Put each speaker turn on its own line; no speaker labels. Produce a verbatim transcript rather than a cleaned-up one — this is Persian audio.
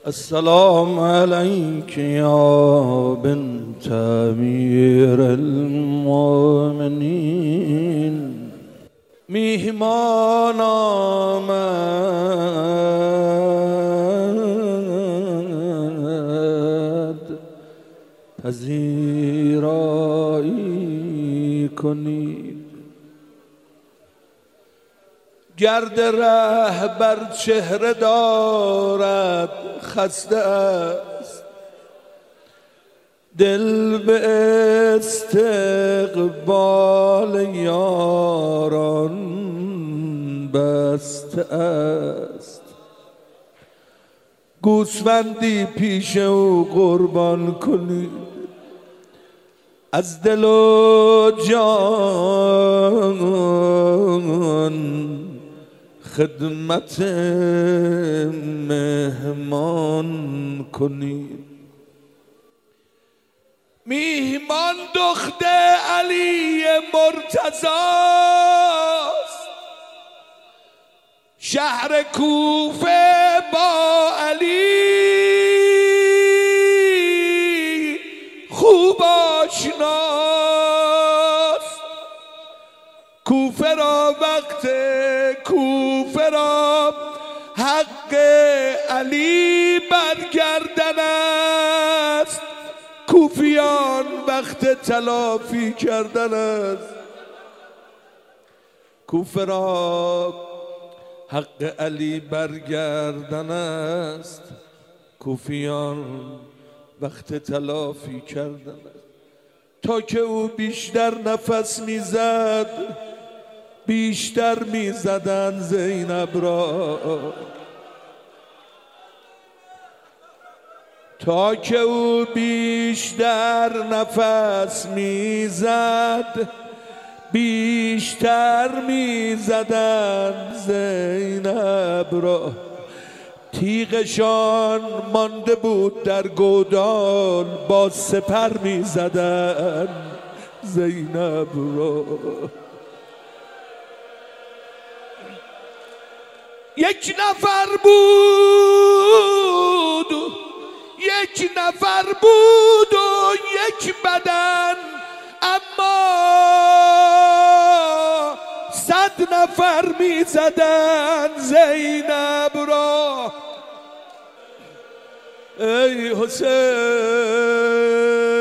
السلام عليك يا بنت أمير المؤمنين. میهمان آمد پذیرایی کنید. گرد ره بر چهره دارد خسته است، دل به استقبال یاران بسته است. گوسفندی پیش او قربان کنید، از دل و جان خدمت مهمان کنید. میهمان دختر علی مرتضی است، شهر کوفه با علی خوب آشناست. کوفه را وقت کوفه را حق علی برگردن است، کوفیان وقت تلافی کردن است. کوفه را حق علی برگردن است، کوفیان وقت تلافی کردن است. تا که او بیشتر نفس میزد بیشتر میزدن زینب را، تا که او بیشتر نفس میزد بیشتر میزدن زینب را. تیغشان مانده بود در گودال، با سپر میزدن زینب را. یک نفر بود یک نفر بود و یک بدن، اما صد نفر می زدن زینب را. ای حسین